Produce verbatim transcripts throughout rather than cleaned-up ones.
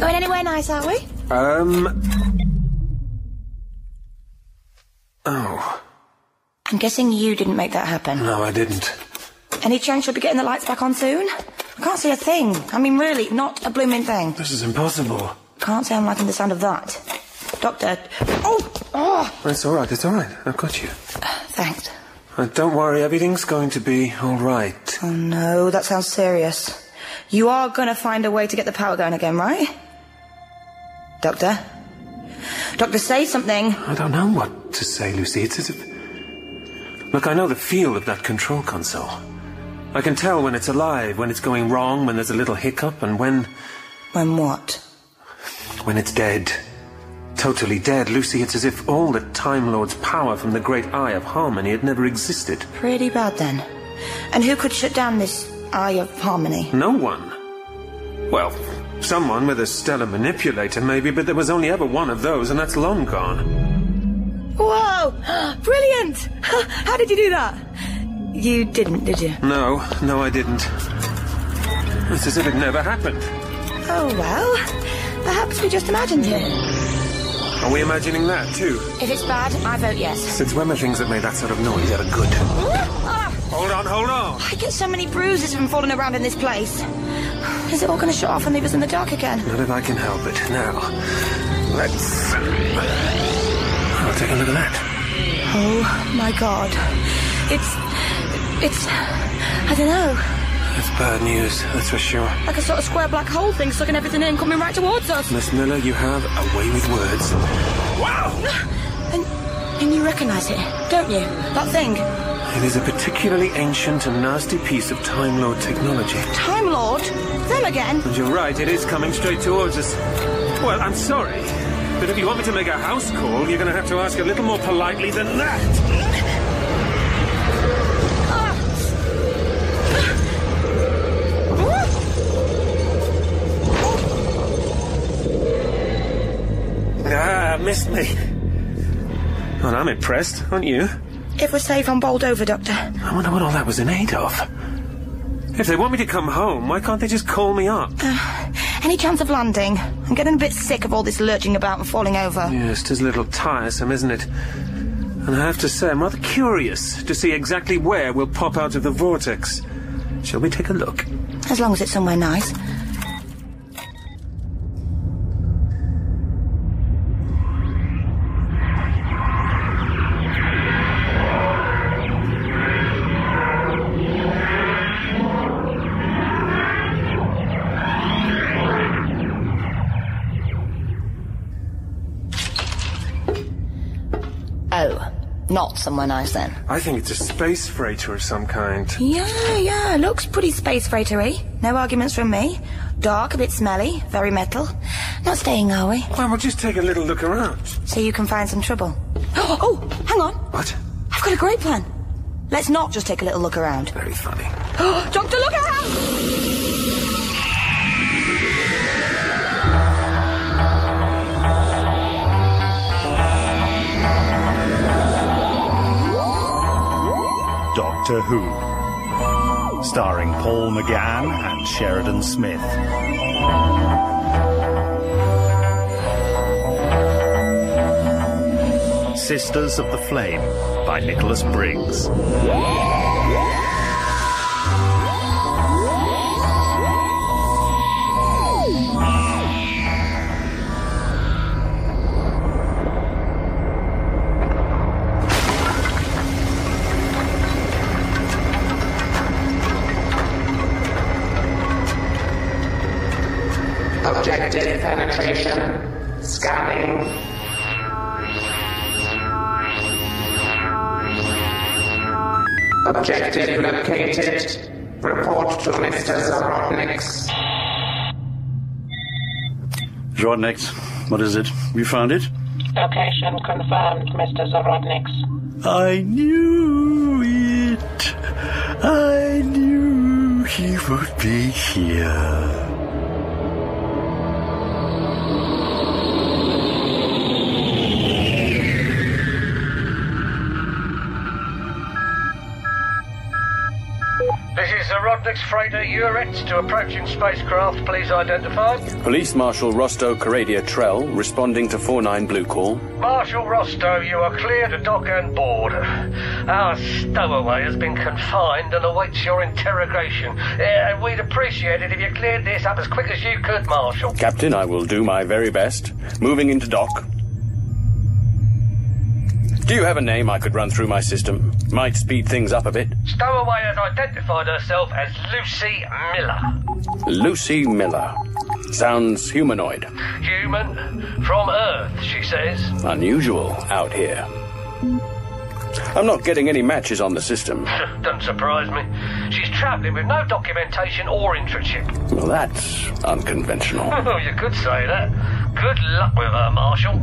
Going anywhere nice, are we? Um... Oh. I'm guessing you didn't make that happen. No, I didn't. Any chance you'll be getting the lights back on soon? I can't see a thing. I mean, really, not a blooming thing. This is impossible. Can't say I'm liking the sound of that. Doctor... Oh! Oh! It's all right, it's all right. I've got you. Uh, thanks. Uh, don't worry, everything's going to be all right. Oh, no, that sounds serious. You are going to find a way to get the power going again, right? Doctor? Doctor, say something. I don't know what to say, Lucy. It's as if... Look, I know the feel of that control console. I can tell when it's alive, when it's going wrong, when there's a little hiccup, and when... When what? When it's dead. Totally dead, Lucy. It's as if all the Time Lord's power from the great Eye of Harmony had never existed. Pretty bad, then. And who could shut down this Eye of Harmony? No one. Well, someone with a stellar manipulator, maybe, but there was only ever one of those, and that's long gone. Whoa! Brilliant! How did you do that? You didn't, did you? No, no, I didn't. It's as if it never happened. Oh, well, perhaps we just imagined it. Are we imagining that, too? If it's bad, I vote yes. Since when were things that made that sort of noise ever good? Hold on, hold on! I get so many bruises from falling around in this place. Is it all going to shut off and leave us in the dark again? Not if I can help it. Now, let's... Oh, take a look at that. Oh, my God. It's... It's... I don't know. It's bad news, that's for sure. Like a sort of square black hole thing sucking everything in, coming right towards us. Miss Miller, you have a way with words. Wow! And, and you recognise it, don't you? That thing? It is a particularly ancient and nasty piece of Time Lord technology. Time Lord? Them again? And you're right, it is coming straight towards us. Well, I'm sorry, but if you want me to make a house call, you're going to have to ask a little more politely than that. Ah, missed me. Well, I'm impressed, aren't you? If we're safe, I'm bowled over, Doctor. I wonder what all that was in aid of. If they want me to come home, why can't they just call me up? Uh, any chance of landing? I'm getting a bit sick of all this lurching about and falling over. Yes, it is a little tiresome, isn't it? And I have to say, I'm rather curious to see exactly where we'll pop out of the vortex. Shall we take a look? As long as it's somewhere nice. Oh, not somewhere nice then. I think it's a space freighter of some kind. Yeah, yeah, looks pretty space freighter-y. No arguments from me. Dark, a bit smelly, very metal. Not staying, are we? Well, we'll just take a little look around. So you can find some trouble. Oh, oh, hang on. What? I've got a great plan. Let's not just take a little look around. Very funny. Doctor, look out! Doctor Who, starring Paul McGann and Sheridan Smith. Sisters of the Flame by Nicholas Briggs. Objective penetration. Scanning. Objective located. Report to Mister Zarodniks. Zarodniks, what is it? You found it? Location confirmed, Mister Zarodniks. I knew it. I knew he would be here. This is Zarodnik's freighter Eurex to approaching spacecraft. Please identify. Police Marshal Rosto Coradia Trell, responding to four nine Blue Call. Marshal Rosto, you are clear to dock and board. Our stowaway has been confined and awaits your interrogation. Uh, we'd appreciate it if you cleared this up as quick as you could, Marshal. Captain, I will do my very best. Moving into dock. Do you have a name I could run through my system? Might speed things up a bit. Stowaway has identified herself as Lucy Miller. Lucy Miller. Sounds humanoid. Human. From Earth, she says. Unusual out here. I'm not getting any matches on the system. Don't surprise me. She's travelling with no documentation or internship. Well, that's unconventional. You could say that. Good luck with her, Marshal.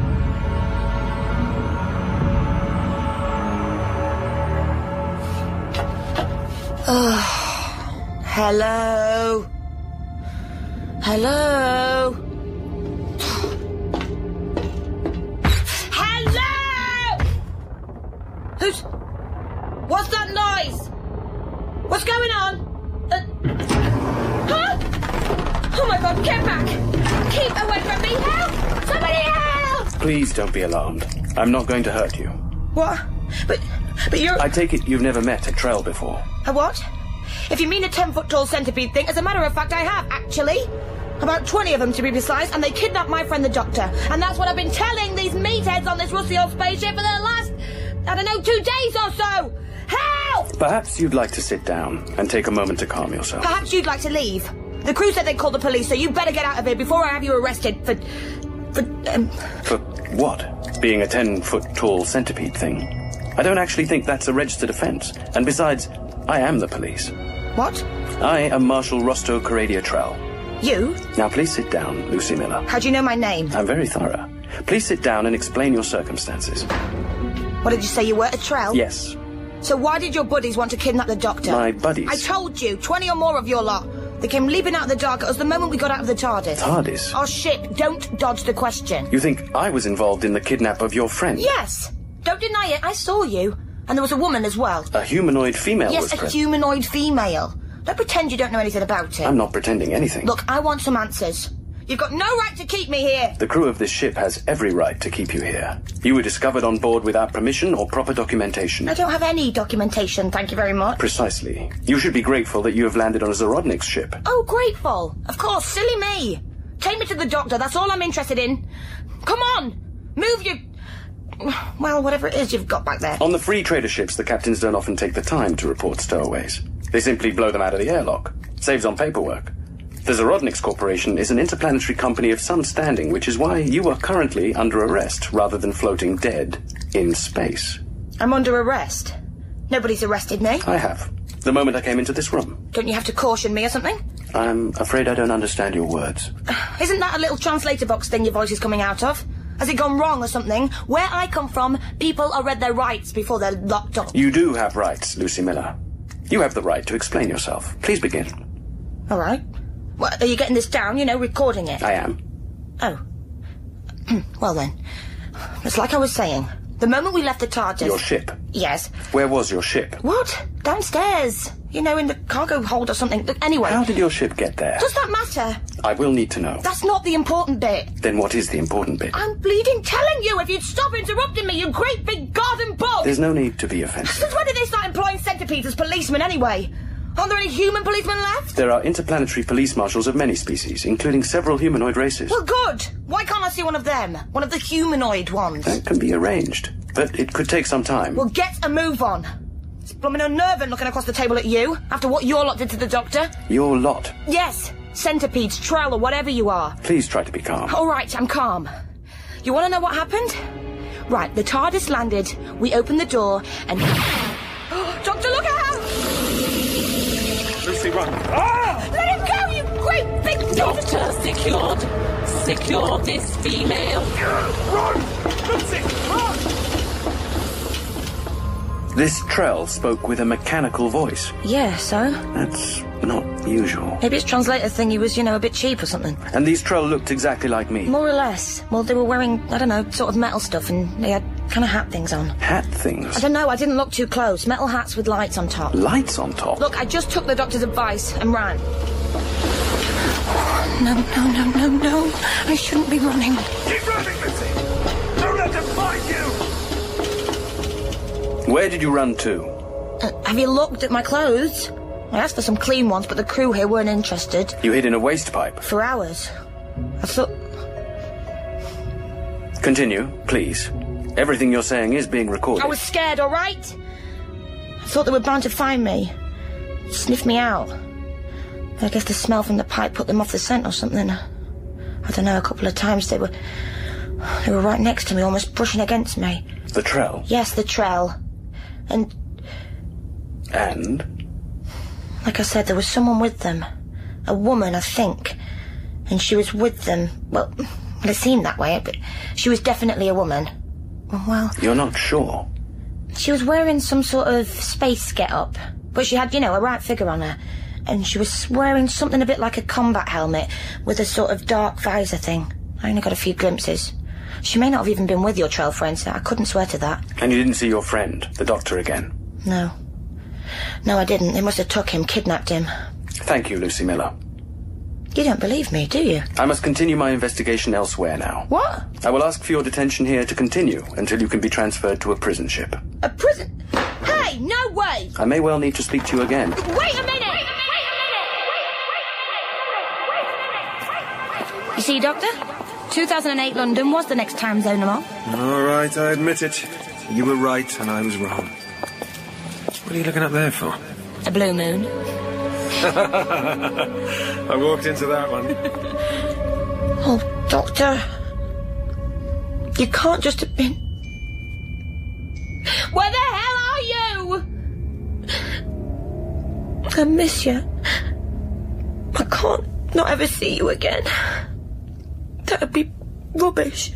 Oh, hello. Hello. Hello! Who's... What's that noise? What's going on? Uh... Huh? Oh my God, get back! Keep away from me! Help! Somebody help! Please don't be alarmed. I'm not going to hurt you. What? But... But you're... I take it you've never met a Trell before. A what? If you mean a ten-foot-tall centipede thing, as a matter of fact, I have, actually. About twenty of them, to be precise, and they kidnapped my friend the Doctor. And that's what I've been telling these meatheads on this rusty old spaceship for the last, I don't know, two days or so. Help! Perhaps you'd like to sit down and take a moment to calm yourself. Perhaps you'd like to leave. The crew said they'd call the police, so you better get out of here before I have you arrested for... For, um... For what? Being a ten-foot-tall centipede thing? I don't actually think that's a registered offence. And besides, I am the police. What? I am Marshal Rosto Coradia Trell. You? Now please sit down, Lucy Miller. How do you know my name? I'm very thorough. Please sit down and explain your circumstances. What did you say, you were a Trell? Yes. So why did your buddies want to kidnap the Doctor? My buddies? I told you, twenty or more of your lot. They came leaping out of the dark at us the moment we got out of the TARDIS. TARDIS? Our ship. Don't dodge the question. You think I was involved in the kidnap of your friend? Yes. Don't deny it. I saw you. And there was a woman as well. A humanoid female yes, was a present? humanoid female. Don't pretend you don't know anything about it. I'm not pretending anything. Look, I want some answers. You've got no right to keep me here. The crew of this ship has every right to keep you here. You were discovered on board without permission or proper documentation. I don't have any documentation, thank you very much. Precisely. You should be grateful that you have landed on a Zarodnik's ship. Oh, grateful. Of course, silly me. Take me to the Doctor, that's all I'm interested in. Come on, move your... Well, whatever it is you've got back there. On the free trader ships, the captains don't often take the time to report stowaways. They simply blow them out of the airlock. Saves on paperwork. The Zarodnik's Corporation is an interplanetary company of some standing, which is why you are currently under arrest rather than floating dead in space. I'm under arrest? Nobody's arrested me? I have. The moment I came into this room. Don't you have to caution me or something? I'm afraid I don't understand your words. Isn't that a little translator box thing your voice is coming out of? Has it gone wrong or something? Where I come from, people are read their rights before they're locked up. You do have rights, Lucy Miller. You have the right to explain yourself. Please begin. All right. What, are you getting this down, you know, recording it? I am. Oh. Well then. It's like I was saying. The moment we left the TARDIS... Your ship? Yes. Where was your ship? What? Downstairs. You know, in the cargo hold or something. But anyway... How did your ship get there? Does that matter? I will need to know. That's not the important bit. Then what is the important bit? I'm bleeding telling you if you'd stop interrupting me, you great big garden bug! There's no need to be offensive. Since when did they start employing centipedes as policemen anyway? Aren't there any human policemen left? There are interplanetary police marshals of many species, including several humanoid races. Well, good. Why can't I see one of them? One of the humanoid ones? That can be arranged, but it could take some time. Well, get a move on. It's blooming unnerving looking across the table at you, after what your lot did to the Doctor. Your lot? Yes. Centipedes, Trell, or whatever you are. Please try to be calm. All right, I'm calm. You want to know what happened? Right, the TARDIS landed, we opened the door, and... Doctor, look out! Lucy, run. Ah! Let him go, you great big... Doctor secured. Secure this female. Run! Lucy, run! This Trell spoke with a mechanical voice. Yeah, so? That's not usual. Maybe his translator thing he was, you know, a bit cheap or something. And these Trell looked exactly like me? More or less. Well, they were wearing, I don't know, sort of metal stuff, and they had kind of hat things on. Hat things? I don't know, I didn't look too close. Metal hats with lights on top. Lights on top? Look, I just took the doctor's advice and ran. No, no, no, no, no. I shouldn't be running. Keep running, Missy! Don't let them find you! Where did you run to? Uh, have you looked at my clothes? I asked for some clean ones, but the crew here weren't interested. You hid in a waste pipe? For hours. I thought... Continue, please. Everything you're saying is being recorded. I was scared, all right? I thought they were bound to find me. Sniff me out. I guess the smell from the pipe put them off the scent or something. I don't know, a couple of times they were... They were right next to me, almost brushing against me. The Trell? Yes, the Trell. And... And? Like I said, there was someone with them. A woman, I think. And she was with them. Well, well, it seemed that way, but she was definitely a woman. Well... You're not sure? She was wearing some sort of space get-up. But she had, you know, a right figure on her. And she was wearing something a bit like a combat helmet with a sort of dark visor thing. I only got a few glimpses. She may not have even been with your Trell friends. I couldn't swear to that. And you didn't see your friend, the doctor, again? No. No, I didn't. They must have took him, kidnapped him. Thank you, Lucy Miller. You don't believe me, do you? I must continue my investigation elsewhere now. What? I will ask for your detention here to continue until you can be transferred to a prison ship. A prison? Hey, no way! I may well need to speak to you again. Wait a minute! You see, Doctor? two thousand eight London was the next time zone I'm on. All right, I admit it. You were right and I was wrong. What are you looking up there for? A blue moon. I walked into that one. Oh, Doctor. You can't just have been... Where the hell are you? I miss you. I can't not ever see you again. That'd be rubbish.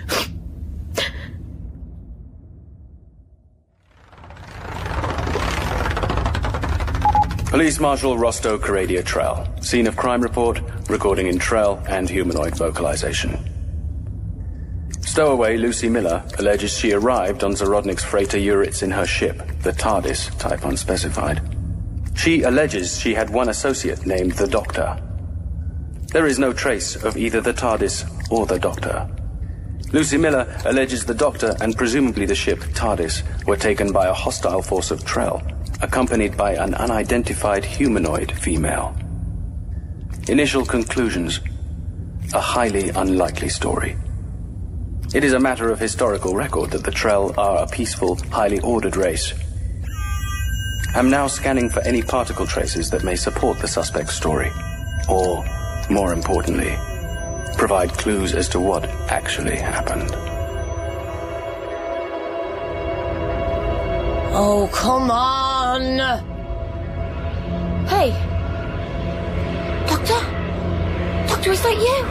Police Marshal Rosto Coradia Trell. Scene of crime report, recording in Trell and humanoid vocalization. Stowaway Lucy Miller alleges she arrived on Zorodnik's freighter Euritz in her ship, the TARDIS, type unspecified. She alleges she had one associate named the Doctor. There is no trace of either the TARDIS or the Doctor. Lucy Miller alleges the Doctor and presumably the ship TARDIS were taken by a hostile force of Trell, accompanied by an unidentified humanoid female. Initial conclusions: a highly unlikely story. It is a matter of historical record that the Trell are a peaceful, highly ordered race. I'm now scanning for any particle traces that may support the suspect's story. Or, more importantly, provide clues as to what actually happened. Oh, come on! Hey! Doctor? Doctor, is that you?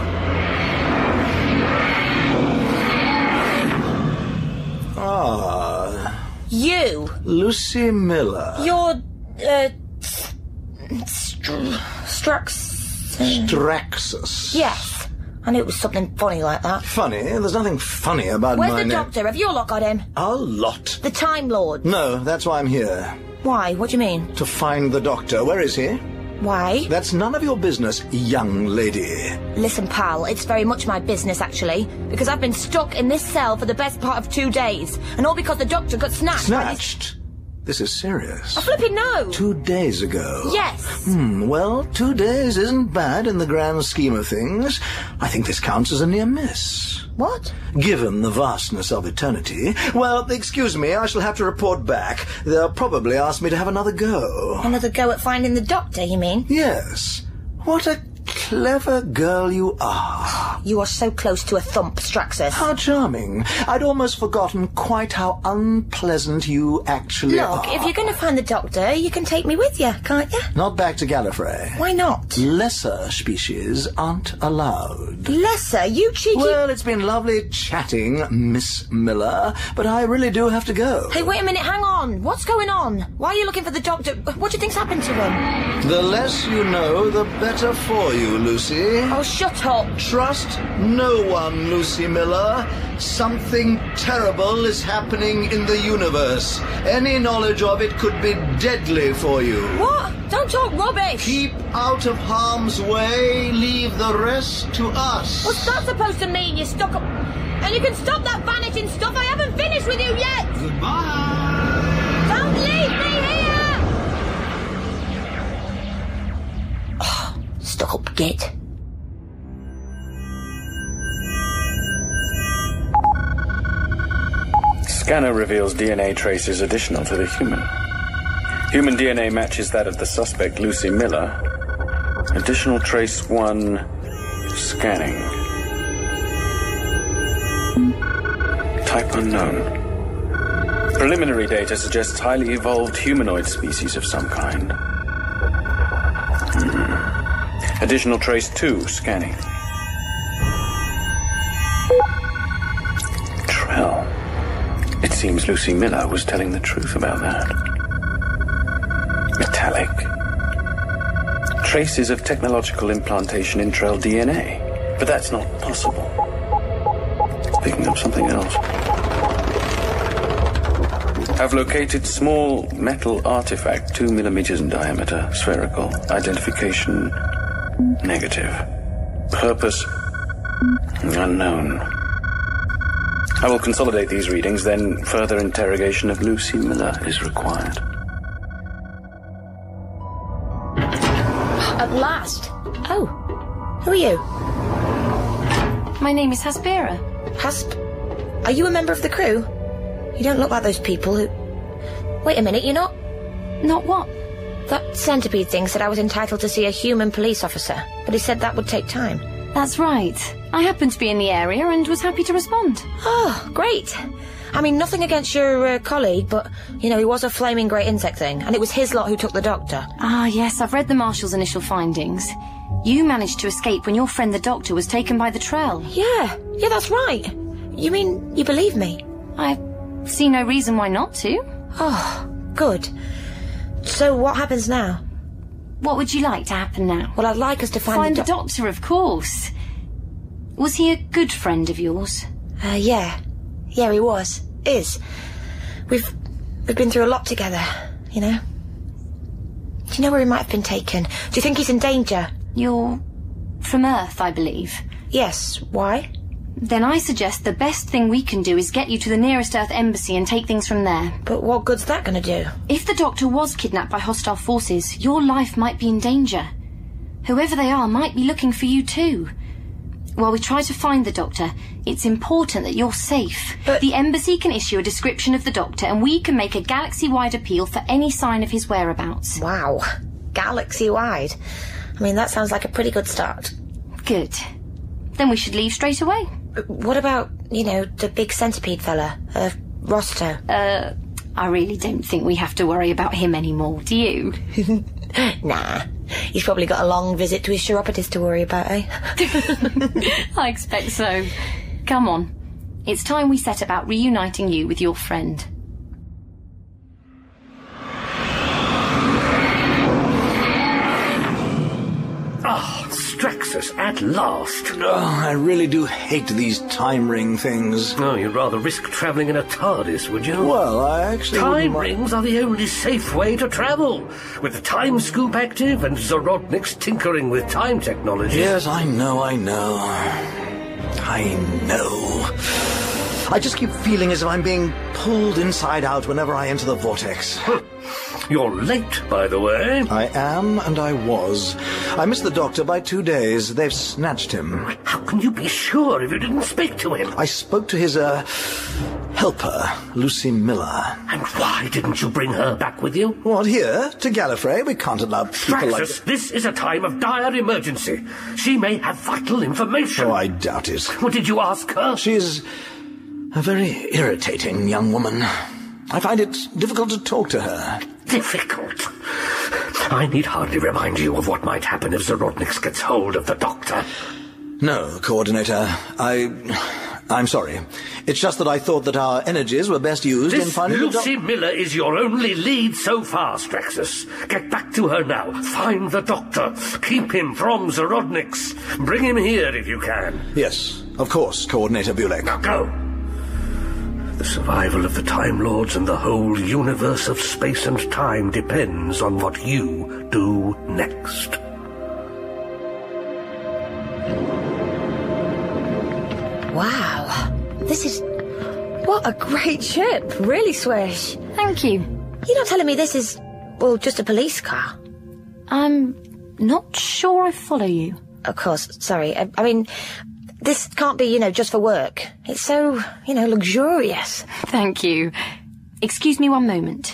Ah. You? Lucy Miller. You're, uh... Str- Strux... Straxus. Yes. I knew it was something funny like that. Funny? There's nothing funny about Where's my the name. Doctor? Have you lot got him? A lot. The Time Lord? No, that's why I'm here. Why? What do you mean? To find the Doctor. Where is he? Why? That's none of your business, young lady. Listen, pal, it's very much my business, actually. Because I've been stuck in this cell for the best part of two days. And all because the Doctor got snatched. Snatched? This is serious. I flipping know. Two days ago. Yes. Hmm, well, two days isn't bad in the grand scheme of things. I think this counts as a near miss. What? Given the vastness of eternity. Well, excuse me, I shall have to report back. They'll probably ask me to have another go. Another go at finding the Doctor, you mean? Yes. What a clever girl you are. You are so close to a thump, Straxus. How charming. I'd almost forgotten quite how unpleasant you actually Look, are. if you're going to find the Doctor, you can take me with you, can't you? Not back to Gallifrey. Why not? Lesser species aren't allowed. Lesser? You cheeky... Well, it's been lovely chatting, Miss Miller, but I really do have to go. Hey, wait a minute, hang on. What's going on? Why are you looking for the Doctor? What do you think's happened to him? The less you know, the better for you, Lucy. Oh, shut up. Trust trust no one, Lucy Miller. Something terrible is happening in the universe. Any knowledge of it could be deadly for you. What? Don't talk rubbish! Keep out of harm's way. Leave the rest to us. What's that supposed to mean, you stuck up... And you can stop that vanishing stuff. I haven't finished with you yet! Goodbye! Don't leave me here! Oh, stuck up git. Scanner reveals D N A traces additional to the human. Human D N A matches that of the suspect, Lucy Miller. Additional trace one, scanning. Type unknown. Preliminary data suggests highly evolved humanoid species of some kind. Hmm. Additional trace two, scanning. Trell. It seems Lucy Miller was telling the truth about that. Metallic. Traces of technological implantation in Trell D N A. But that's not possible. Picking up something else. Have located small metal artifact, two millimeters in diameter, spherical. Identification negative. Purpose unknown. I will consolidate these readings, then further interrogation of Lucy Miller is required. At last. Oh. Who are you? My name is Haspera. Hasp... Are you a member of the crew? You don't look like those people who... Wait a minute, you're not... Not what? That centipede thing said I was entitled to see a human police officer, but he said that would take time. That's right. I happened to be in the area and was happy to respond. Oh, great. I mean, nothing against your uh, colleague, but, you know, he was a flaming great insect thing, and it was his lot who took the doctor. Ah, yes, I've read the Marshal's initial findings. You managed to escape when your friend the doctor was taken by the Trell. Yeah, yeah, that's right. You mean you believe me? I see no reason why not to. Oh, good. So what happens now? What would you like to happen now? Well, I'd like us to find, find the, do- the doctor, of course. Was he a good friend of yours? Uh, yeah. Yeah, he was. Is. We've... We've been through a lot together, you know? Do you know where he might have been taken? Do you think he's in danger? You're from Earth, I believe. Yes. Why? Then I suggest the best thing we can do is get you to the nearest Earth embassy and take things from there. But what good's that going to do? If the doctor was kidnapped by hostile forces, your life might be in danger. Whoever they are might be looking for you too. While we try to find the doctor, it's important that you're safe. But the embassy can issue a description of the doctor and we can make a galaxy-wide appeal for any sign of his whereabouts. Wow. Galaxy-wide. I mean, that sounds like a pretty good start. Good. Then we should leave straight away. What about, you know, the big centipede fella, uh, Rosto? Uh, I really don't think we have to worry about him anymore, do you? Nah. He's probably got a long visit to his chiropodist to worry about, eh? I expect so. Come on. It's time we set about reuniting you with your friend. Ah, oh, Straxus, at last. Oh, I really do hate these time ring things. Oh, you'd rather risk travelling in a TARDIS, would you? Well, I actually Time wouldn't rings are the only safe way to travel. With the Time Scoop active and Zorodniks tinkering with time technology. Yes, I know, I know. I know. I just keep feeling as if I'm being pulled inside out whenever I enter the vortex. You're late, by the way. I am, and I was. I missed the doctor by two days. They've snatched him. How can you be sure if you didn't speak to him? I spoke to his, uh, helper, Lucy Miller. And why didn't you bring her back with you? What, here? To Gallifrey? We can't allow people Straxus, like... this is a time of dire emergency. She may have vital information. Oh, I doubt it. What did you ask her? She's a very irritating young woman. I find it difficult to talk to her. Difficult? I need hardly remind you of what might happen if Zorodniks gets hold of the doctor. No, Coordinator. I... I'm sorry. It's just that I thought that our energies were best used This in finding Lucy the doc- Miller is your only lead so far, Straxus. Get back to her now. Find the doctor. Keep him from Zorodniks. Bring him here if you can. Yes, of course, Coordinator Bulek. Now go. The survival of the Time Lords and the whole universe of space and time depends on what you do next. Wow. This is... What a great ship. Really, Swish. Thank you. You're not telling me this is, well, just a police car? I'm not sure I follow you. Of course, sorry. I, I mean, this can't be, you know, just for work. It's so, you know, luxurious. Thank you. Excuse me one moment.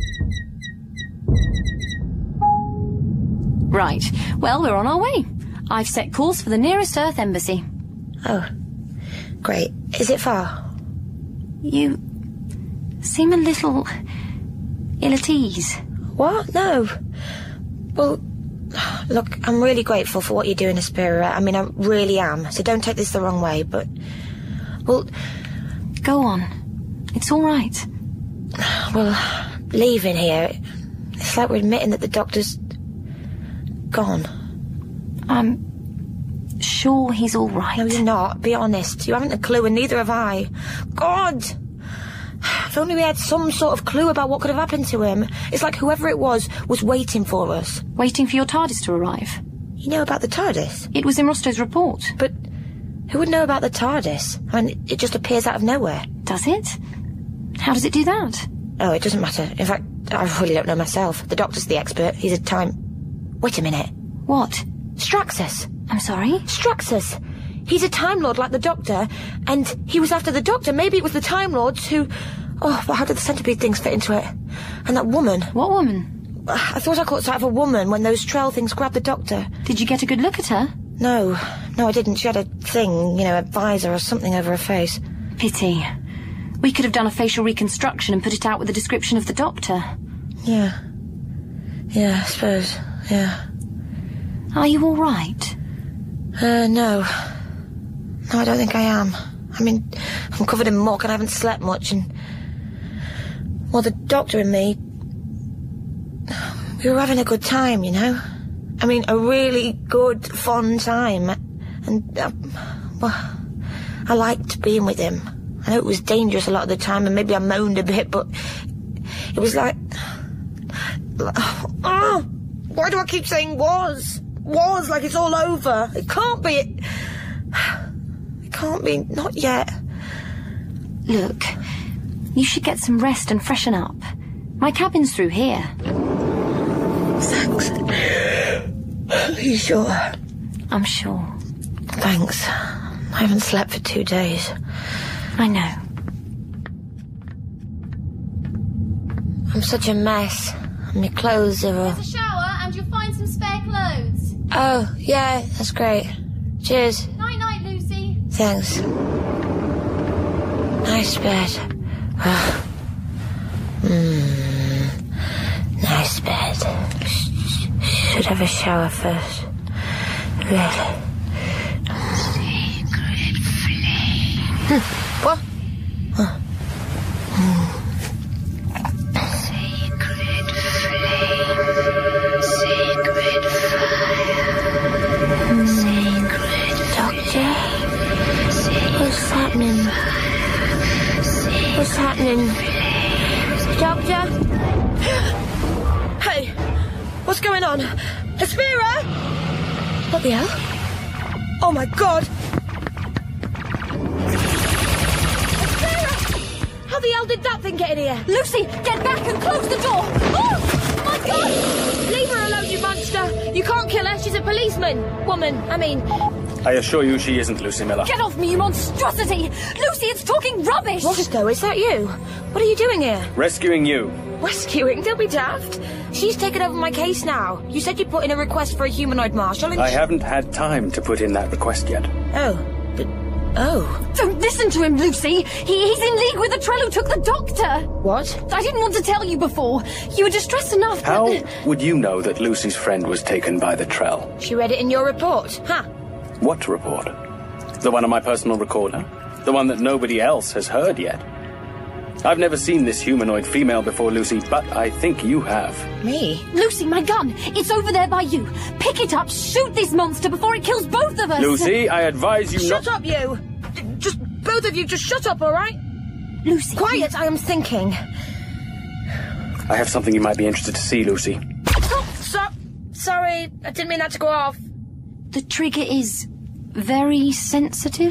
Right. Well, we're on our way. I've set course for the nearest Earth embassy. Oh. Great. Is it far? You seem a little ill at ease. What? No. Well, look, I'm really grateful for what you're doing, Aspera. I mean, I really am. So don't take this the wrong way, but... Well... Go on. It's all right. Well, leaving here, it's like we're admitting that the doctor's... gone. I'm sure he's all right. No, you're not. Be honest. You haven't a clue, and neither have I. God! If only we had some sort of clue about what could have happened to him. It's like whoever it was was waiting for us. Waiting for your TARDIS to arrive. You know about the TARDIS? It was in Rosto's report. But who would know about the TARDIS? I mean, it just appears out of nowhere. Does it? How does it do that? Oh, it doesn't matter. In fact, I really don't know myself. The doctor's the expert. He's a time... Wait a minute. What? Straxus. I'm sorry? Straxus. He's a Time Lord like the Doctor, and he was after the Doctor. Maybe it was the Time Lords who... Oh, but how did the centipede things fit into it? And that woman. What woman? I thought I caught sight of a woman when those trail things grabbed the Doctor. Did you get a good look at her? No. No, I didn't. She had a thing, you know, a visor or something over her face. Pity. We could have done a facial reconstruction and put it out with a description of the Doctor. Yeah. Yeah, I suppose. Yeah. Are you all right? Uh, no. No, I don't think I am. I mean, I'm covered in muck and I haven't slept much, and... Well, the Doctor and me... We were having a good time, you know? I mean, a really good, fun time. And, uh, well, I liked being with him. I know it was dangerous a lot of the time, and maybe I moaned a bit, but... It was like... Oh, why do I keep saying was? Was, like it's all over. It can't be. It, it can't be. Not yet. Look, you should get some rest and freshen up. My cabin's through here. Thanks. Are you sure? I'm sure. Thanks. I haven't slept for two days. I know. I'm such a mess. My clothes are all... There's a shower and you'll find some spare clothes. Oh, yeah, that's great. Cheers. Night-night, Lucy. Thanks. Nice bed. Mmm. Nice bed. Should have a shower first. Really. Secret flame. What? Huh. Mm. Secret flame. Secret fire. Mm. Secret Doctor? What's happening? What's happening? Doctor? Hey! What's going on? Aspera! What the hell? Oh my god! Aspera! How the hell did that thing get in here? Lucy, get back and close the door! Oh! My god! Leave her alone, you monster! You can't kill her, she's a policeman! Woman, I mean... I assure you she isn't, Lucy Miller. Get off me, you monstrosity! Lucy, it's talking rubbish! Roscoe, is that you? What are you doing here? Rescuing you. Rescuing? Don't be daft. She's taken over my case now. You said you'd put in a request for a humanoid marshal and... I she... haven't had time to put in that request yet. Oh, but... Oh. Don't listen to him, Lucy! He, he's in league with the Trell who took the Doctor! What? I didn't want to tell you before. You were distressed enough, How but... would you know that Lucy's friend was taken by the Trell? She read it in your report, huh? What report? The one on my personal recorder? The one that nobody else has heard yet. I've never seen this humanoid female before, Lucy, but I think you have. Me? Lucy, my gun! It's over there by you! Pick it up, shoot this monster before it kills both of us! Lucy, I advise you Shut not... up, you! Just, both of you, just shut up, all right? Lucy... Quiet, I am thinking. I have something you might be interested to see, Lucy. Oh, so, sorry, I didn't mean that to go off. The trigger is very sensitive.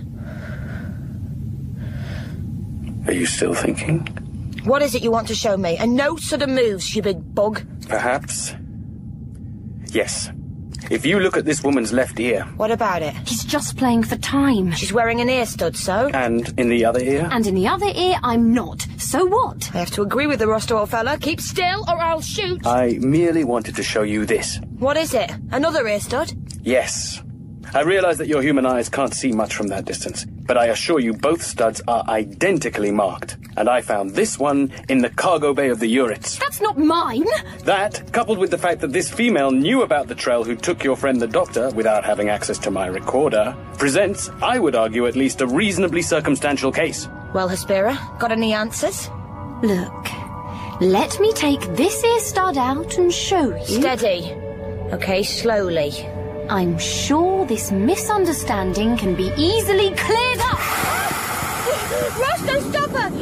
Are you still thinking? What is it you want to show me? And no sudden moves, you big bug. Perhaps. Yes. If you look at this woman's left ear... What about it? He's just playing for time. She's wearing an ear stud, so? And in the other ear? And in the other ear, I'm not. So what? I have to agree with the Rostov fella. Keep still, or I'll shoot. I merely wanted to show you this. What is it? Another ear stud? Yes. I realize that your human eyes can't see much from that distance, but I assure you both studs are identically marked. And I found this one in the cargo bay of the Urits. That's not mine! That, coupled with the fact that this female knew about the Trell who took your friend the Doctor without having access to my recorder, presents, I would argue, at least a reasonably circumstantial case. Well, Hespera, got any answers? Look, let me take this ear stud out and show you. Steady. Okay, slowly. I'm sure this misunderstanding can be easily cleared up. Rosto, stop her!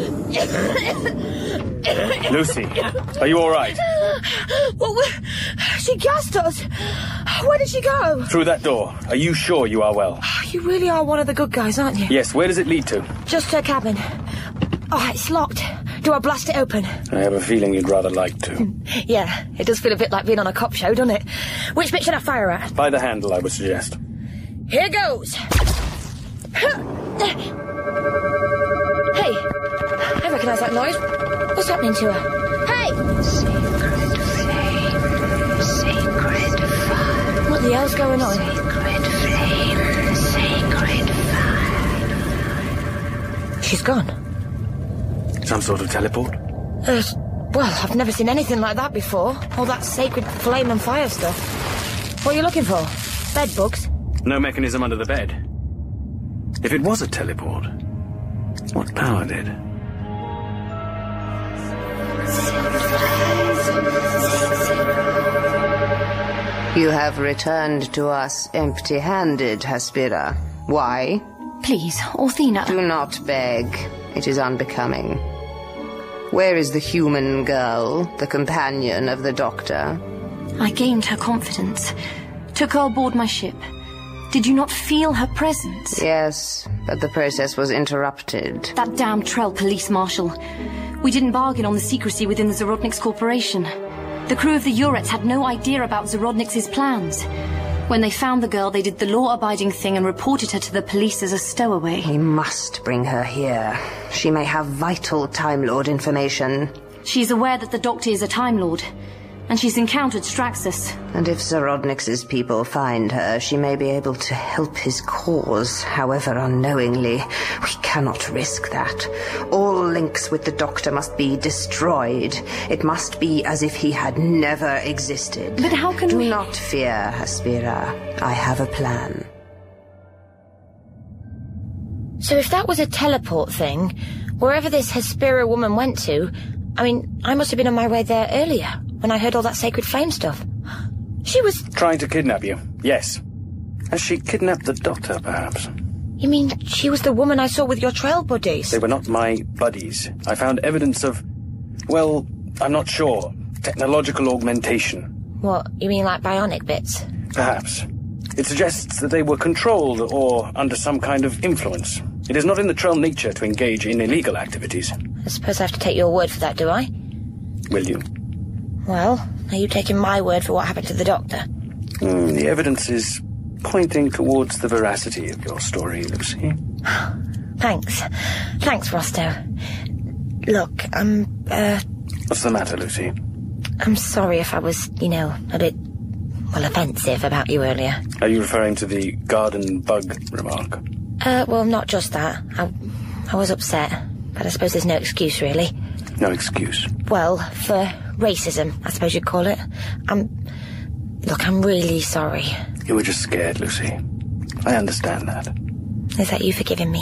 Lucy, are you all right? Well, she gassed us. Where did she go? Through that door. Are you sure you are well? You really are one of the good guys, aren't you? Yes, where does it lead to? Just her cabin. Oh, it's locked. Do I blast it open? I have a feeling you'd rather like to. Yeah, it does feel a bit like being on a cop show, doesn't it? Which bit should I fire at? By the handle, I would suggest. Here goes. Hey, I recognise that noise. What's happening to her? Hey! Sacred flame, sacred fire. What the hell's going on? Sacred flame, sacred fire. She's gone. Some sort of teleport? Uh, well, I've never seen anything like that before. All that sacred flame and fire stuff. What are you looking for? Bed bugs? No mechanism under the bed. If it was a teleport, what powered it? You have returned to us empty-handed, Hespera. Why? Please, Orthena. Do not beg. It is unbecoming. Where is the human girl, the companion of the Doctor? I gained her confidence. Took her aboard my ship. Did you not feel her presence? Yes, but the process was interrupted. That damn Trell police marshal. We didn't bargain on the secrecy within the Zorodniks Corporation. The crew of the Urits had no idea about Zorodniks' plans. When they found the girl, they did the law-abiding thing and reported her to the police as a stowaway. We must bring her here. She may have vital Time Lord information. She's aware that the Doctor is a Time Lord, and she's encountered Straxus. And if Zorodniks' people find her, she may be able to help his cause, however unknowingly. We cannot risk that. All links with the Doctor must be destroyed. It must be as if he had never existed. But how can Do we... Do not fear, Hespera. I have a plan. So if that was a teleport thing, wherever this Hespera woman went to, I mean, I must have been on my way there earlier, when I heard all that sacred flame stuff. She was... Trying to kidnap you, yes. Has she kidnapped the Doctor, perhaps? You mean she was the woman I saw with your trail buddies? They were not my buddies. I found evidence of, well, I'm not sure, technological augmentation. What, you mean like bionic bits? Perhaps. It suggests that they were controlled or under some kind of influence. It is not in the Trell nature to engage in illegal activities. I suppose I have to take your word for that, do I? Will you? Well, are you taking my word for what happened to the Doctor? Mm, the evidence is pointing towards the veracity of your story, Lucy. Thanks. Thanks, Rosto. Look, I'm, uh... What's the matter, Lucy? I'm sorry if I was, you know, a bit, well, offensive about you earlier. Are you referring to the garden bug remark? Uh, well, not just that. I, I was upset, but I suppose there's no excuse, really. No excuse? Well, for racism, I suppose you'd call it. I'm... Look, I'm really sorry. You were just scared, Lucy. I understand that. Is that you forgiving me?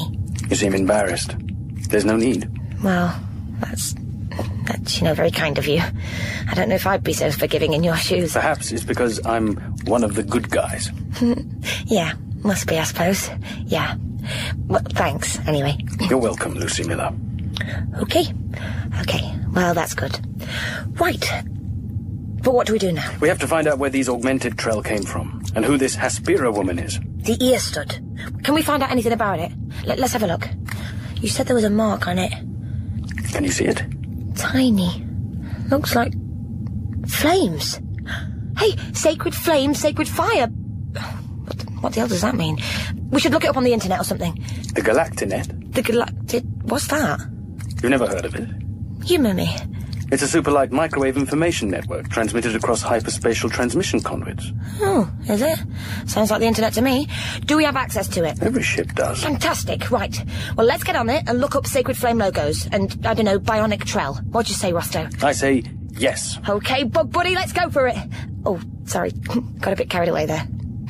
You seem embarrassed. There's no need. Well, that's... that's, you know, very kind of you. I don't know if I'd be so forgiving in your shoes. Perhaps it's because I'm one of the good guys. Yeah, must be, I suppose. Yeah. Well, thanks, anyway. You're welcome, Lucy Miller. Okay. Okay, well, that's good. Right. But what do we do now? We have to find out where these augmented Trell came from, and who this Haspira woman is. The ear stud. Can we find out anything about it? Let, let's have a look. You said there was a mark on it. Can you see it? Tiny. Looks like... flames. Hey, sacred flame, sacred fire. What, what the hell does that mean? We should look it up on the internet or something. The Galactinet? The Galactic... What's that? You've never heard of it? Humour me. It's a super-light microwave information network transmitted across hyperspatial transmission conduits. Oh, is it? Sounds like the internet to me. Do we have access to it? Every ship does. Fantastic, right. Well, let's get on it and look up Sacred Flame logos and, I don't know, Bionic Trell. What'd you say, Rosto? I say yes. Okay, Bug Buddy, let's go for it. Oh, sorry. Got a bit carried away there.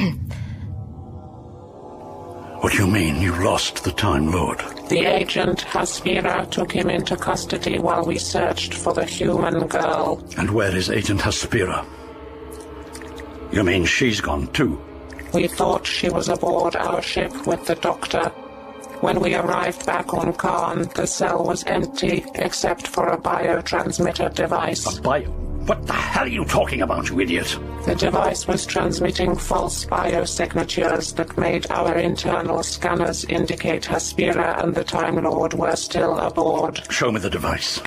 What do you mean, you lost the Time Lord? The agent, Haspira, took him into custody while we searched for the human girl. And where is Agent Haspira? You mean she's gone too? We thought she was aboard our ship with the Doctor. When we arrived back on Khan, the cell was empty, except for a biotransmitter device. A bio? What the hell are you talking about, you idiot? The device was transmitting false biosignatures that made our internal scanners indicate Haspira and the Time Lord were still aboard. Show me the device.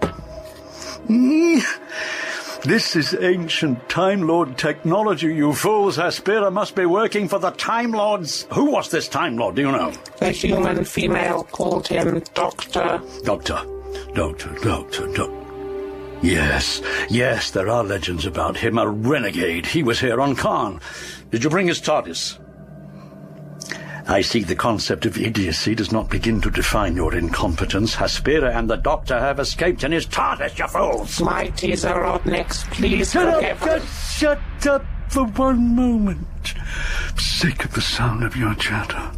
Mm. This is ancient Time Lord technology, you fools. Haspira must be working for the Time Lords. Who was this Time Lord, do you know? The human female called him Doctor. Doctor. Doctor, Doctor, Doctor. Yes, yes, there are legends about him. A renegade. He was here on Khan. Did you bring his TARDIS? I see the concept of idiocy does not begin to define your incompetence. Haspira and the Doctor have escaped in his TARDIS, you fools! Mighty Zarodnix, please Shut forgive up, us. just shut up for one moment. I'm sick of the sound of your chatter.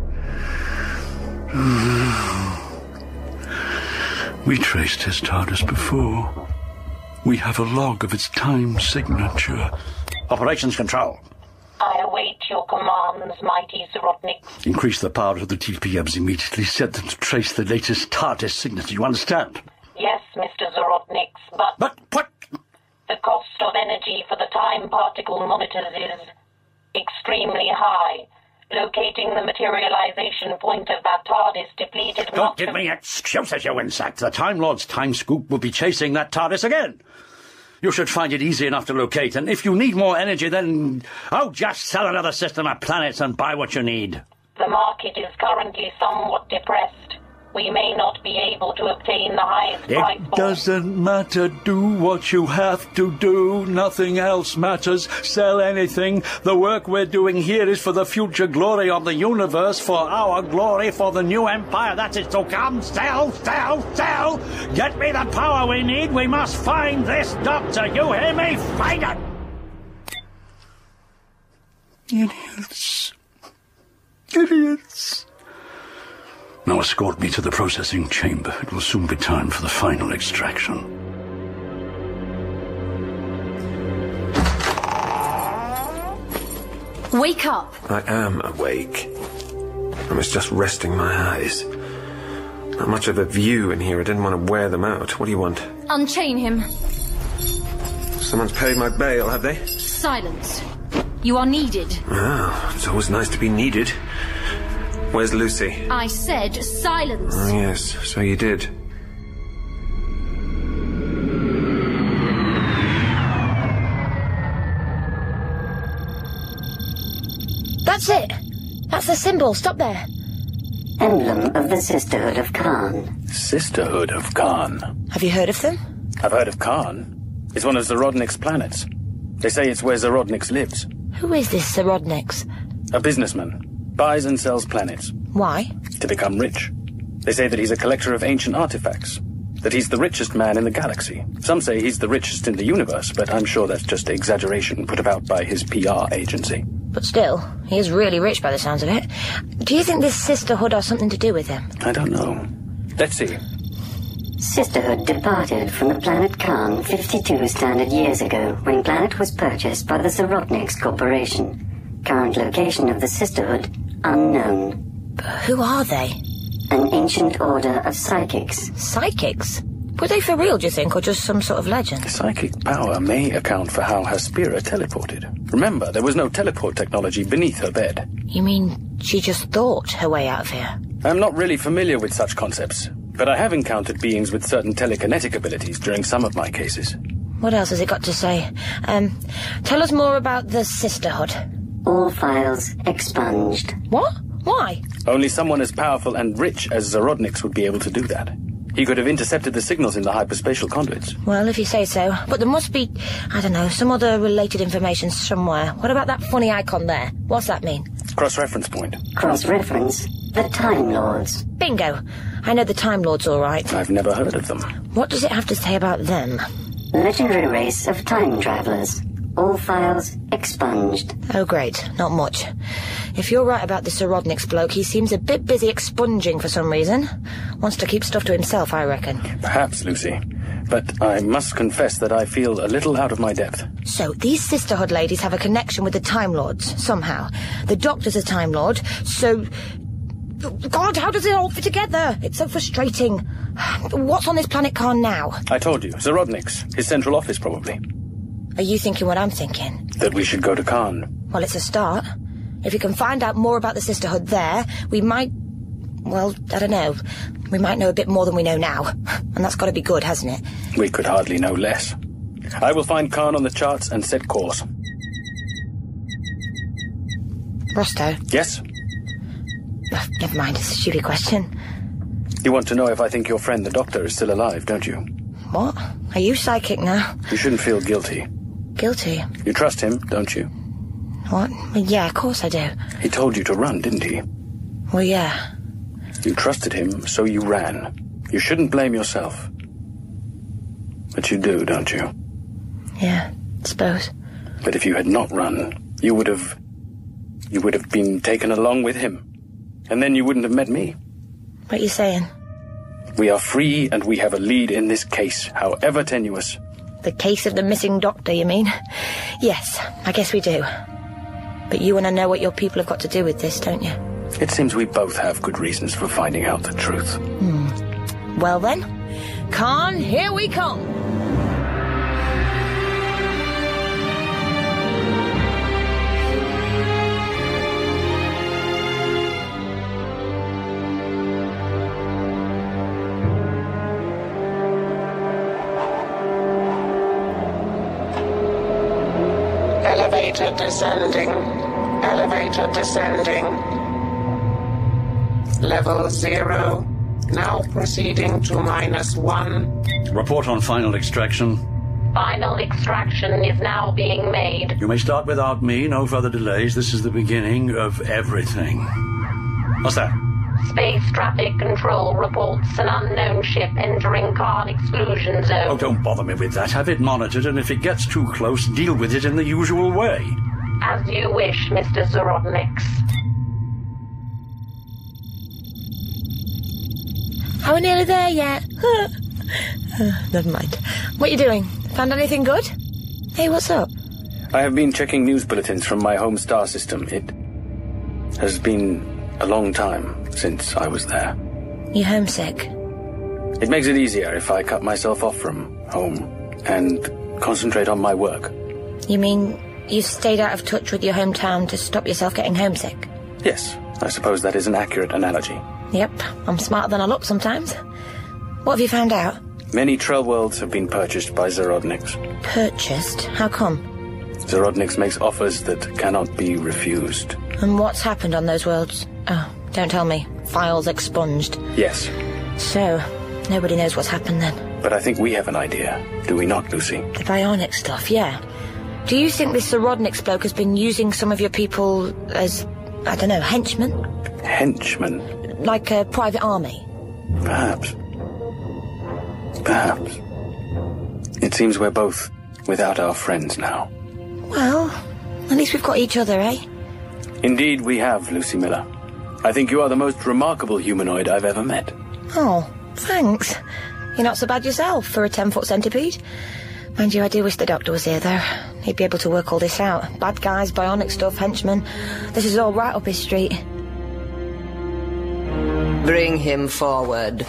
We traced his TARDIS before. We have a log of its time signature. Operations Control. I await your commands, Mighty Zarodnix. Increase the power of the T P Ms immediately. Set them to trace the latest TARDIS signature. You understand? Yes, Mister Zarodnix, but... But what? The cost of energy for the time particle monitors is extremely high. Locating the materialization point of that TARDIS depleted... Don't give me excuses, you insect. The Time Lord's time scoop will be chasing that TARDIS again. You should find it easy enough to locate, and if you need more energy, then... oh, just sell another system of planets and buy what you need. The market is currently somewhat depressed. We may not be able to obtain the highest price. It doesn't matter. Do what you have to do. Nothing else matters. Sell anything. The work we're doing here is for the future glory of the universe, for our glory, for the new empire that is to come. Sell, sell, sell! Get me the power we need. We must find this Doctor. You hear me? Find it! Idiots. Idiots. Now escort me to the processing chamber. It will soon be time for the final extraction. Wake up! I am awake. I was just resting my eyes. Not much of a view in here. I didn't want to wear them out. What do you want? Unchain him. Someone's paid my bail, have they? Silence. You are needed. Ah, it's always nice to be needed. Where's Lucy? I said silence. Oh, yes, so you did. That's it. That's the symbol. Stop there. Emblem of the Sisterhood of Khan. Sisterhood of Khan? Have you heard of them? I've heard of Khan. It's one of Zarodnik's planets. They say it's where Zarodnix lives. Who is this Zarodnix? A businessman. Buys and sells planets. Why? To become rich. They say that he's a collector of ancient artifacts. That he's the richest man in the galaxy. Some say he's the richest in the universe, but I'm sure that's just exaggeration put about by his P R agency. But still, he is really rich by the sounds of it. Do you think this sisterhood has something to do with him? I don't know. Let's see. Sisterhood departed from the planet Khan fifty-two standard years ago when planet was purchased by the Zorodniks Corporation. Current location of the Sisterhood, unknown. But who are they? An ancient order of psychics. Psychics? Were they for real, do you think, or just some sort of legend? Psychic power may account for how Hespera teleported. Remember, there was no teleport technology beneath her bed. You mean she just thought her way out of here? I'm not really familiar with such concepts, but I have encountered beings with certain telekinetic abilities during some of my cases. What else has it got to say? Um, tell us more about the Sisterhood. All files expunged. What? Why? Only someone as powerful and rich as Zorodniks would be able to do that. He could have intercepted the signals in the hyperspatial conduits. Well, if you say so. But there must be, I don't know, some other related information somewhere. What about that funny icon there? What's that mean? Cross-reference point. Cross-reference? The Time Lords. Bingo. I know the Time Lords all right. I've never heard of them. What does it have to say about them? Legendary race of time travelers. All files expunged. Oh, great. Not much. If you're right about this Zorodniks bloke, he seems a bit busy expunging for some reason. Wants to keep stuff to himself, I reckon. Perhaps, Lucy. But I must confess that I feel a little out of my depth. So, these Sisterhood ladies have a connection with the Time Lords, somehow. The Doctor's a Time Lord, so... God, how does it all fit together? It's so frustrating. What's on this planet Khan now? I told you, Zorodniks. His central office, probably. Are you thinking what I'm thinking? That we should go to Khan. Well, it's a start. If we can find out more about the Sisterhood there, we might... Well, I don't know. We might know a bit more than we know now. And that's got to be good, hasn't it? We could hardly know less. I will find Khan on the charts and set course. Rosto? Yes? Oh, never mind, it's a stupid question. You want to know if I think your friend the Doctor is still alive, don't you? What? Are you psychic now? You shouldn't feel guilty. Guilty? You trust him, don't you? What? Well, yeah, of course I do. He told you to run, didn't he? Well, yeah. You trusted him, so you ran. You shouldn't blame yourself. But you do, don't you? Yeah, I suppose. But if you had not run, you would have... You would have been taken along with him. And then you wouldn't have met me. What are you saying? We are free and we have a lead in this case, however tenuous. The case of the missing Doctor, you mean? Yes, I guess we do. But you want to know what your people have got to do with this, don't you? It seems we both have good reasons for finding out the truth. Hmm. Well then, Khan, here we come. Elevator descending. Elevator descending. Level zero. Now proceeding to minus one. Report on final extraction. Final extraction is now being made. You may start without me. No further delays. This is the beginning of everything. What's that? Space traffic control reports an unknown ship entering Khan exclusion zone. Oh, don't bother me with that. Have it monitored, and if it gets too close, deal with it in the usual way. As you wish, Mister Zorodniks. Are we nearly there yet? Never mind. What are you doing? Found anything good? Hey, what's up? I have been checking news bulletins from my home star system. It has been a long time since I was there. You homesick? It makes it easier if I cut myself off from home and concentrate on my work. You mean you stayed out of touch with your hometown to stop yourself getting homesick? Yes, I suppose that is an accurate analogy. Yep, I'm smarter than I look sometimes. What have you found out? Many Trell worlds have been purchased by Zorodniks. Purchased? How come? Zorodniks makes offers that cannot be refused. And what's happened on those worlds? Oh, don't tell me. Files expunged. Yes. So, nobody knows what's happened then. But I think we have an idea, do we not, Lucy? The bionic stuff, yeah. Do you think this Zorodniks bloke has been using some of your people as, I don't know, henchmen? Henchmen? Like a private army? Perhaps. Perhaps. It seems we're both without our friends now. Well, at least we've got each other, eh? Indeed, we have, Lucy Miller. I think you are the most remarkable humanoid I've ever met. Oh, thanks. You're not so bad yourself for a ten-foot centipede. Mind you, I do wish the doctor was here, though. He'd be able to work all this out. Bad guys, bionic stuff, henchmen. This is all right up his street. Bring him forward.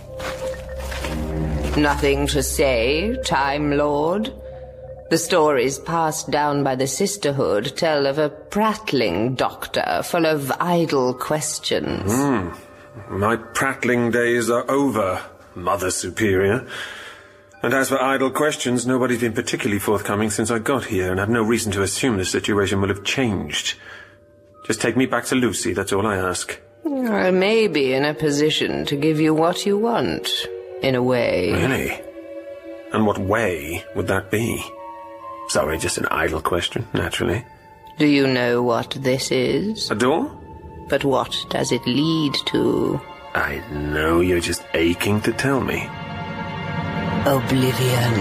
Nothing to say, Time Lord? The stories passed down by the Sisterhood tell of a prattling doctor full of idle questions. Hmm. My prattling days are over, Mother Superior. And as for idle questions, nobody's been particularly forthcoming since I got here, and I've no reason to assume the situation will have changed. Just take me back to Lucy, that's all I ask. I may be in a position to give you what you want, in a way. Really? And what way would that be? Sorry, just an idle question, naturally. Do you know what this is? A door? But what does it lead to? I know, you're just aching to tell me. Oblivion.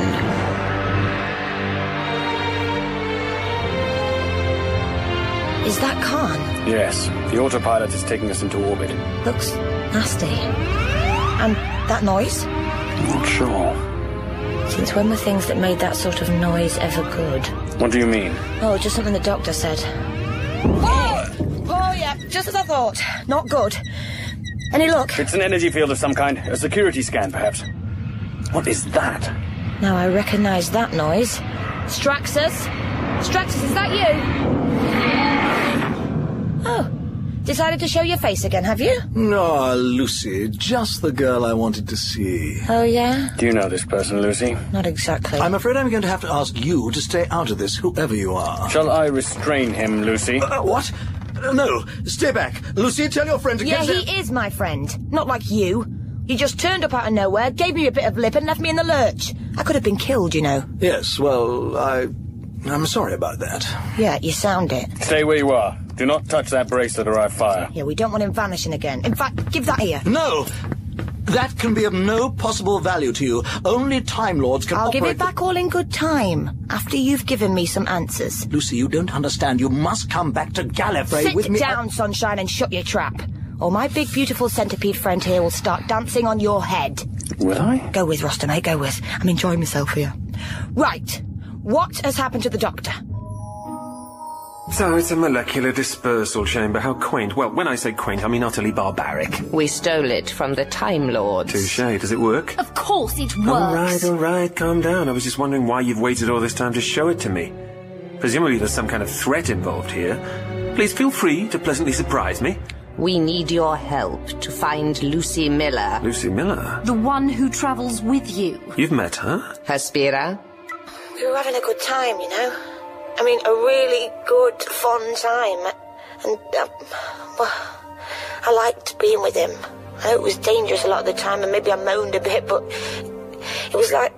Is that Khan? Yes, the autopilot is taking us into orbit. Looks nasty. And that noise? Not sure. Since when were things that made that sort of noise ever good? What do you mean? Oh, just something the doctor said. Oh! Oh, yeah, just as I thought. Not good. Any luck? It's an energy field of some kind. A security scan, perhaps. What is that? Now I recognize that noise. Straxus? Straxus, is that you? Oh. Decided to show your face again, have you? No, Lucy. Just the girl I wanted to see. Oh, yeah? Do you know this person, Lucy? Not exactly. I'm afraid I'm going to have to ask you to stay out of this, whoever you are. Shall I restrain him, Lucy? Uh, what? Uh, no, stay back. Lucy, tell your friend to yeah, get... Yeah, he is my friend. Not like you. He just turned up out of nowhere, gave me a bit of lip and left me in the lurch. I could have been killed, you know. Yes, well, I... I'm sorry about that. Yeah, you sound it. Stay where you are. Do not touch that bracelet or I fire. Yeah, we don't want him vanishing again. In fact, give that here. No! That can be of no possible value to you. Only Time Lords can I'll operate... give it back all in good time, after you've given me some answers. Lucy, you don't understand. You must come back to Gallifrey Sit with me... Sit down, Sunshine, and shut your trap. Or my big, beautiful centipede friend here will start dancing on your head. Will I? Go with, Roster, mate, go with. I'm enjoying myself here. Right. What has happened to the doctor? So it's a molecular dispersal chamber. How quaint. Well, when I say quaint, I mean utterly barbaric. We stole it from the Time Lords. Touché. Does it work? Of course it works. All right, all right. Calm down. I was just wondering why you've waited all this time to show it to me. Presumably there's some kind of threat involved here. Please feel free to pleasantly surprise me. We need your help to find Lucy Miller. Lucy Miller? The one who travels with you. You've met her? Hespera? We were having a good time, you know. I mean, a really good, fun time. And, uh, well, I liked being with him. I know it was dangerous a lot of the time, and maybe I moaned a bit, but it was like...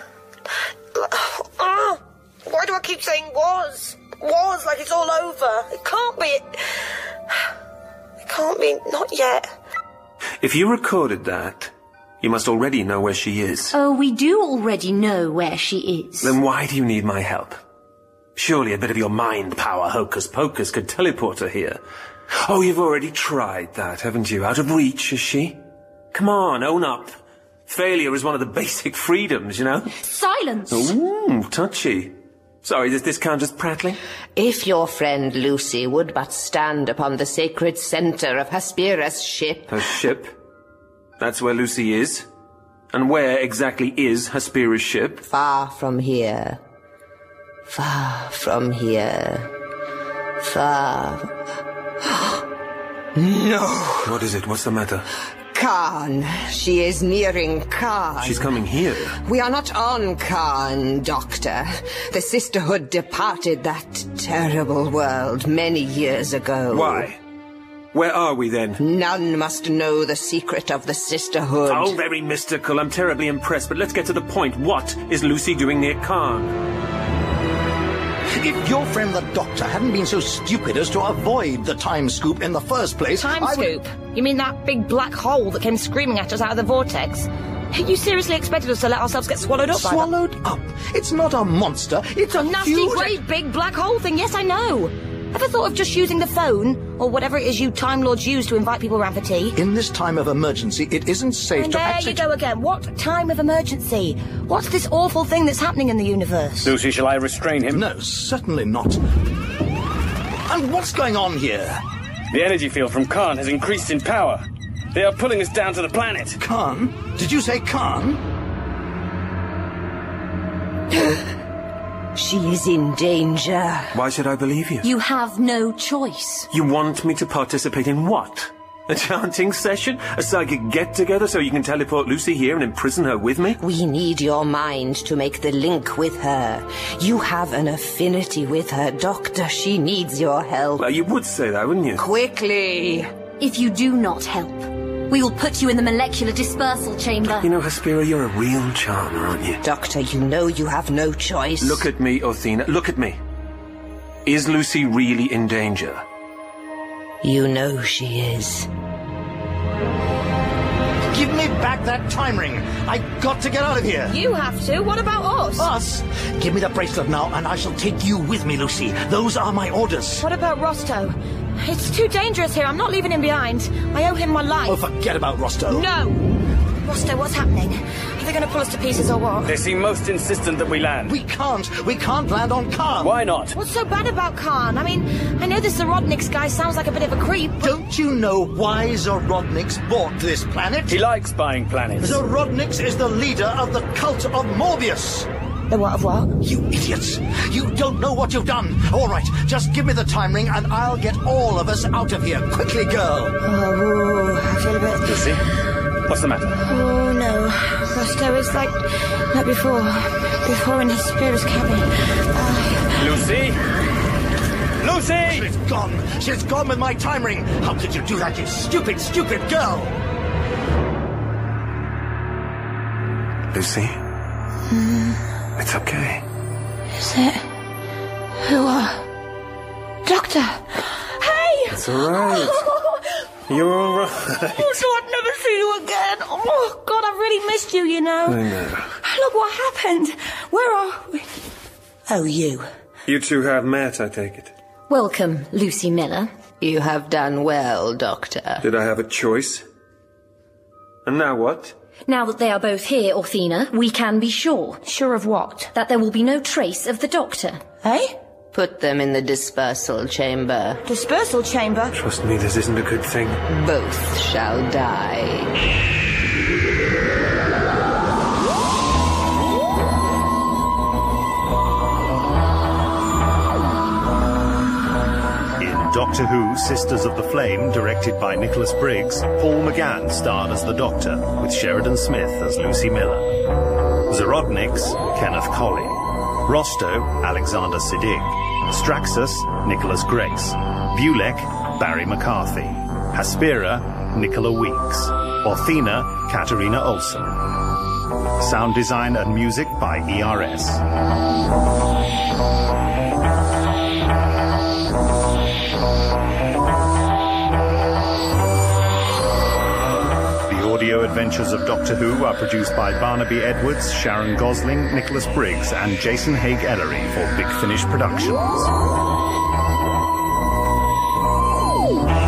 Oh, why do I keep saying was? Was, like it's all over. It can't be... It, it can't be, not yet. If you recorded that, you must already know where she is. Oh, we do already know where she is. Then why do you need my help? Surely a bit of your mind power, hocus pocus, could teleport her here. Oh, you've already tried that, haven't you? Out of reach, is she? Come on, own up. Failure is one of the basic freedoms, you know? Silence! Ooh, touchy. Sorry, does this count as prattling? If your friend Lucy would but stand upon the sacred centre of Hespera's ship... Her ship? That's where Lucy is? And where exactly is Hespera's ship? Far from here. Far from here. Far... No! What is it? What's the matter? Khan. She is nearing Khan. She's coming here. We are not on Khan, Doctor. The Sisterhood departed that terrible world many years ago. Why? Where are we then? None must know the secret of the Sisterhood. Oh, very mystical. I'm terribly impressed, but let's get to the point. What is Lucy doing near Khan? If your friend the Doctor hadn't been so stupid as to avoid the time scoop in the first place... Time I scoop? Would... You mean that big black hole that came screaming at us out of the vortex? You seriously expected us to let ourselves get swallowed up swallowed by that? up? It's not a monster. It's a nasty, huge... great, big black hole thing. Yes, I know. Ever thought of just using the phone? Or whatever it is you Time Lords use to invite people around for tea? In this time of emergency, it isn't safe And to there access... you go again. What time of emergency? What's this awful thing that's happening in the universe? Lucy, shall I restrain him? No, certainly not. And what's going on here? The energy field from Khan has increased in power. They are pulling us down to the planet. Khan? Did you say Khan? She is in danger. Why should I believe you? You have no choice. You want me to participate in what? A chanting session? A psychic get-together so you can teleport Lucy here and imprison her with me? We need your mind to make the link with her. You have an affinity with her, Doctor. She needs your help. Well, you would say that, wouldn't you? Quickly! If you do not help, we will put you in the molecular dispersal chamber. You know, Hespera, you're a real charmer, aren't you? Doctor, you know you have no choice. Look at me, Othena. Look at me. Is Lucy really in danger? You know she is. Give me back that time ring. I got to get out of here. You have to. What about us? Us? Give me the bracelet now, and I shall take you with me, Lucy. Those are my orders. What about Rosto? It's too dangerous here. I'm not leaving him behind. I owe him my life. Oh, forget about Rosto. No! Rosto, what's happening? Are they going to pull us to pieces or what? They seem most insistent that we land. We can't. We can't land on Khan. Why not? What's so bad about Khan? I mean, I know this Zorodniks guy sounds like a bit of a creep. But... Don't you know why Zorodniks bought this planet? He likes buying planets. Zorodniks is the leader of the cult of Morbius. The what of what? You idiots! You don't know what you've done! All right, just give me the time ring and I'll get all of us out of here. Quickly, girl! Oh, I feel a bit... Lucy, what's the matter? Oh, no. Rosto is like... like before. Before in his spirit's cabin. Uh... Lucy? Lucy! She's gone! She's gone with my time ring! How could you do that, you stupid, stupid girl? Lucy? Mm. It's okay. Is it? Who are? Doctor! Hey! It's all right. You're all right. Oh, so I'd never see you again. Oh, God, I've really missed you, you know. I know. Look what happened. Where are we? Oh, you. You two have met, I take it. Welcome, Lucy Miller. You have done well, Doctor. Did I have a choice? And now what? Now that they are both here, Othena, we can be sure. Sure of what? That there will be no trace of the Doctor. Eh? Put them in the dispersal chamber. Dispersal chamber? Trust me, this isn't a good thing. Both shall die. Doctor Who Sisters of the Flame, directed by Nicholas Briggs, Paul McGann starred as the Doctor, with Sheridan Smith as Lucy Miller. Zorodniks, Kenneth Colley. Rosto, Alexander Siddig. Straxus, Nicholas Grace. Bulek, Barry McCarthy. Hespera, Nicola Weeks. Othena, Katarina Olsen. Sound design and music by E R S. Audio Adventures of Doctor Who are produced by Barnaby Edwards, Sharon Gosling, Nicholas Briggs and Jason Haig Ellery for Big Finish Productions.